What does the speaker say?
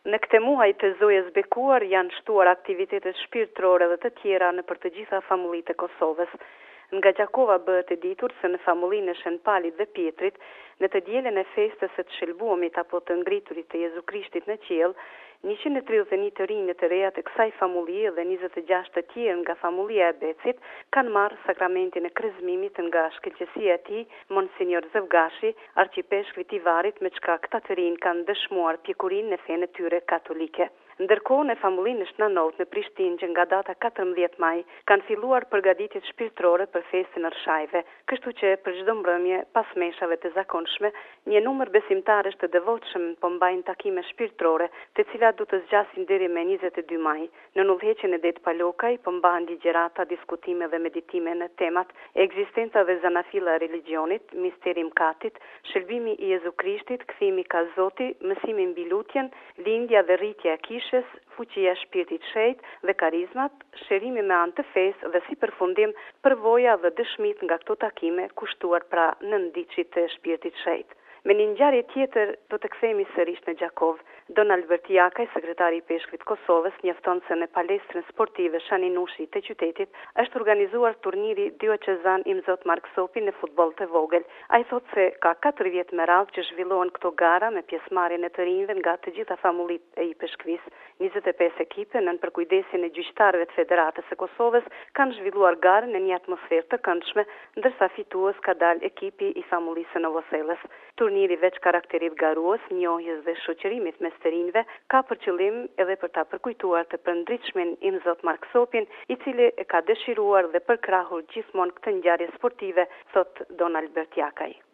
Në këtë muaj të zojës bekuar janë shtuar aktivitetet shpirtërore dhe të tjera në për të gjitha famullitë e Kosovës. Nga Gjakova bëhet e ditur se në famullinë e Shënpalit dhe Pjetrit, në të dielën e festës së të shëlbuamit apo të ngriturit të Jezu Krishtit në qiell, 131 të rinj të reja të kësaj famullie dhe 26 të tjerë nga famullia e Becit kanë marrë sakramentin e kryezmimit nga shkëlqësia e tij, Monsinjor Zëvgashi, arqipeshkvi i Varit, me çka këta të rinj kanë dëshmuar pjekurinë në fenë e tyre katolike. Ndërkohë në famullinë e Shnanot në Prishtinë, që nga data 14 maj kanë filluar përgatitjet shpirtërore për festën e Rshajve, kështu që për çdo mbrëmje pas meshave të zakonshme, një numër besimtarësh të devotshëm po mbajnë takime shpirtërore, të cilat do të zgjasin deri me 22 maj. Në udhëheqjen e Det Palokaj po mbahen ligjërata, diskutime dhe meditime në temat ekzistenca dhe zanafilla e religionit, misteri i Mkatit, shëlbimi i Jezu Krishtit, kthimi ka Zoti, mësimi mbi lutjen, lindja dhe rritja e fuqia e shpirtit shenjt dhe karizmat, shërimi me anë të fesë dhe si përfundim përvoja dhe dëshmit nga këto takime kushtuar pra nënditësit të shpirtit shenjt. Me një ngjarje tjetër do të kthehemi sërish në Gjakov. Donald Bertiakaj, sekretari i Peshkvit Kosovës, njofton se në palestrën sportive Shani Nushi të qytetit është organizuar turniri dioqezan i Mzot Mark Sopi në futboll të vogël. Ai thotë se ka 4 vjet me radhë që zhvillohen këto gara me pjesëmarrjen e të rinjve nga të gjitha famullitë e i Peshkvis. 25 ekipe nën përkujdesin e gjyqtarëve të Federatës së Kosovës kanë zhvilluar garën në një atmosferë të këndshme, ndërsa fitues ka dalë ekipi i famullisë së Novosellës. Turniri veç karakterit garues, njohjes dhe shoqërimit mes të rinjve ka për qëllim edhe për ta përkujtuar të përndritshmin i Mzot Mark Sopin, i cili e ka dëshiruar dhe përkrahur gjithmonë këtë ngjarje sportive, thot Donald Bertiakaj.